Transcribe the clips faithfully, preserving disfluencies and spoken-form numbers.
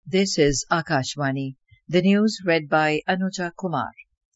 This is Akashvani. The news read by Anuja Kumar.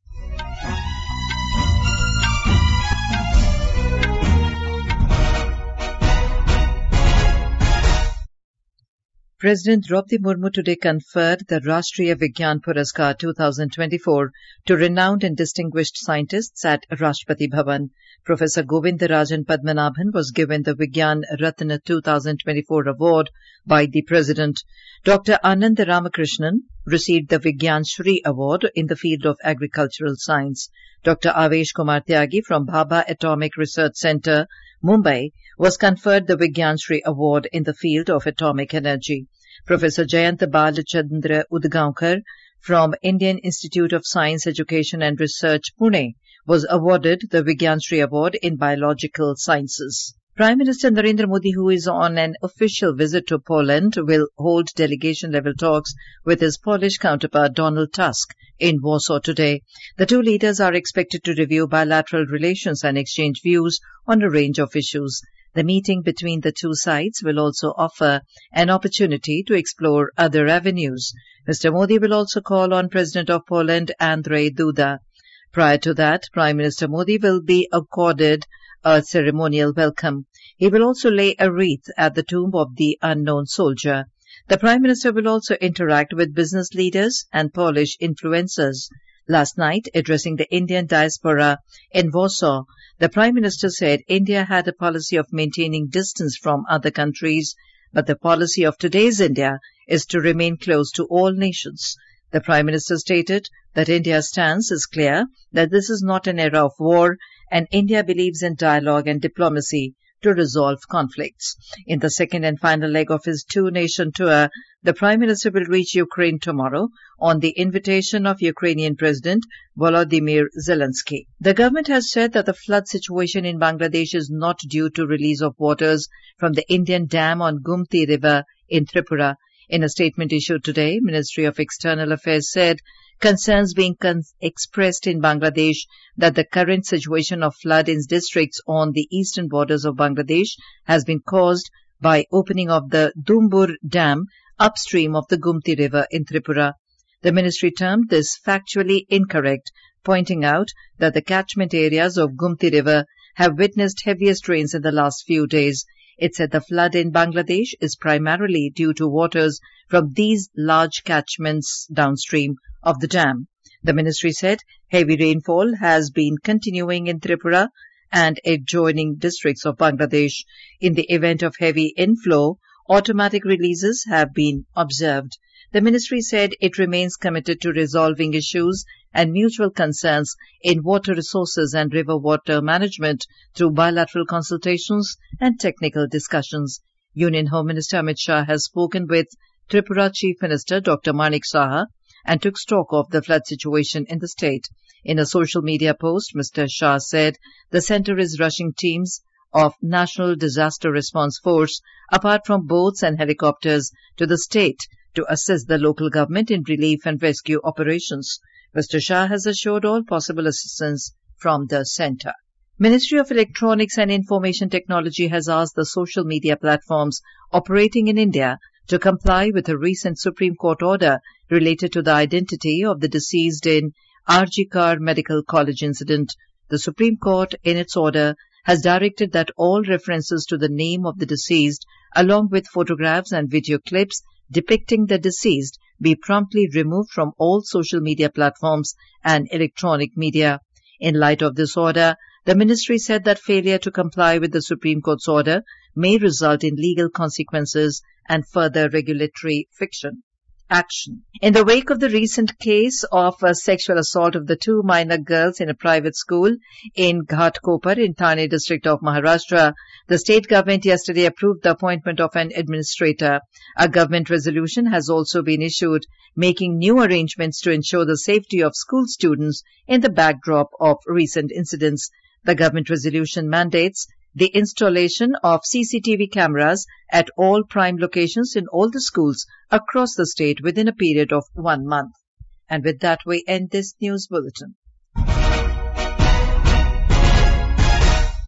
President Draupadi Murmu today conferred the Rashtriya Vigyan Puraskar twenty twenty-four to renowned and distinguished scientists at Rashtrapati Bhavan. Professor Govindarajan Padmanabhan was given the Vigyan Ratna twenty twenty-four award by the President. Doctor Ananda Ramakrishnan received the Vigyan Shri award in the field of agricultural science. Doctor Avesh Kumar Tyagi from Bhabha Atomic Research Centre, Mumbai, was conferred the Vigyan Shri award in the field of atomic energy. Professor Jayant Balachandra Udgaonkar from Indian Institute of Science, Education and Research, Pune, was awarded the Vigyan Shri award in biological sciences. Prime Minister Narendra Modi, who is on an official visit to Poland, will hold delegation-level talks with his Polish counterpart Donald Tusk in Warsaw today. The two leaders are expected to review bilateral relations and exchange views on a range of issues. The meeting between the two sides will also offer an opportunity to explore other avenues. Mister Modi will also call on President of Poland, Andrzej Duda. Prior to that, Prime Minister Modi will be accorded a ceremonial welcome. He will also lay a wreath at the tomb of the unknown soldier. The Prime Minister will also interact with business leaders and Polish influencers. Last night, addressing the Indian diaspora in Warsaw, the Prime Minister said India had a policy of maintaining distance from other countries, but the policy of today's India is to remain close to all nations. The Prime Minister stated that India's stance is clear, that this is not an era of war, and India believes in dialogue and diplomacy to resolve conflicts. In the second and final leg of his two-nation tour, the Prime Minister will reach Ukraine tomorrow on the invitation of Ukrainian President Volodymyr Zelensky. The government has said that the flood situation in Bangladesh is not due to release of waters from the Indian dam on Gumti River in Tripura. In a statement issued today, Ministry of External Affairs said concerns being con- expressed in Bangladesh that the current situation of flood in districts on the eastern borders of Bangladesh has been caused by opening of the Dumbur Dam upstream of the Gumti River in Tripura. The ministry termed this factually incorrect, pointing out that the catchment areas of Gumti River have witnessed heaviest rains in the last few days. It said the flood in Bangladesh is primarily due to waters from these large catchments downstream of the dam. The ministry said heavy rainfall has been continuing in Tripura and adjoining districts of Bangladesh. In the event of heavy inflow, automatic releases have been observed. The ministry said it remains committed to resolving issues and mutual concerns in water resources and river water management through bilateral consultations and technical discussions. Union Home Minister Amit Shah has spoken with Tripura Chief Minister Doctor Manik Saha and took stock of the flood situation in the state. In a social media post, Mister Shah said the centre is rushing teams of National Disaster Response Force, apart from boats and helicopters, to the state to assist the local government in relief and rescue operations. Mister Shah has assured all possible assistance from the centre. Ministry of Electronics and Information Technology has asked the social media platforms operating in India to comply with a recent Supreme Court order related to the identity of the deceased in R G Kar Medical College incident. The Supreme Court, in its order, has directed that all references to the name of the deceased, along with photographs and video clips depicting the deceased, be promptly removed from all social media platforms and electronic media. In light of this order, the ministry said that failure to comply with the Supreme Court's order may result in legal consequences and further regulatory fiction. Action. In the wake of the recent case of a sexual assault of the two minor girls in a private school in Ghatkopar in Thane district of Maharashtra, the state government yesterday approved the appointment of an administrator. A government resolution has also been issued, making new arrangements to ensure the safety of school students in the backdrop of recent incidents. The government resolution mandates the installation of C C T V cameras at all prime locations in all the schools across the state within a period of one month. And with that, we end this news bulletin.